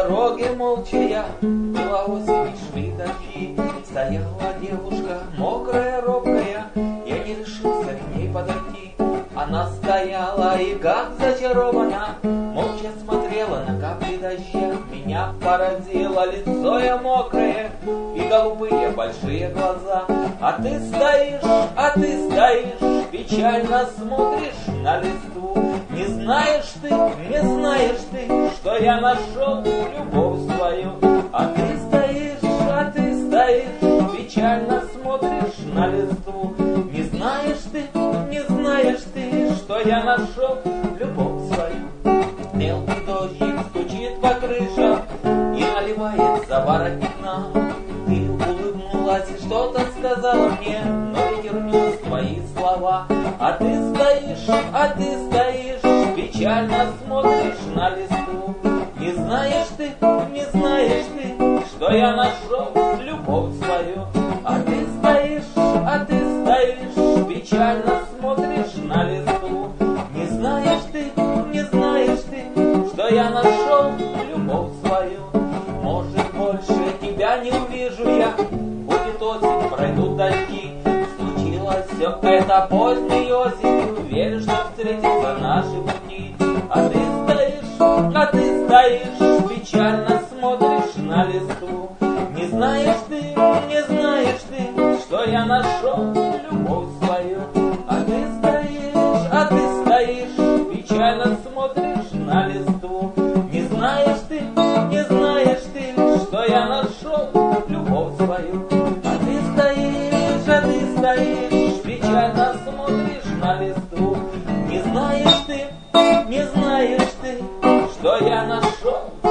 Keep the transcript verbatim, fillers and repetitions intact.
дороге молча я, была осень, шли дожди, стояла девушка, мокрая, робкая, я не решился к ней подойти. Она стояла и как зачарована, молча смотрела на капли дождя. Меня поразило лицо ее мокрое и голубые большие глаза. А ты стоишь, а ты стоишь, печально смотришь на листву. Не знаешь ты, не знаешь ты, что я нашел любовь свою. А ты стоишь, а ты стоишь, печально смотришь на листву. Не знаешь ты, не знаешь ты, что я нашел любовь свою. Мелкий дождик стучит по крышам и наливается воротник нам. Ты улыбнулась и что-то сказала мне, но ветер унес твои слова. А ты стоишь, а ты стоишь, печально смотришь на листву. Не знаешь ты, не знаешь ты, что я нашел любовь свою. А ты стоишь, а ты стоишь, печально смотришь на листву. Не знаешь ты, не знаешь ты, что я нашел любовь свою. Может, больше тебя не увижу я, будет осень, пройдут дожди. Случилось все это поздней осенью, верю, что встретятся наши пути. А ты стоишь, а ты стоишь, печально смотришь на листву. Не знаешь ты, не знаешь ты, что я нашел любовь свою. А ты стоишь, а ты стоишь, печально смотришь на листву. Не знаешь ты, не знаешь ты, что я нашел любовь свою. А ты стоишь, а ты стоишь, печально смотришь на листву. Не знаешь ты, не знаешь ты, что я нашел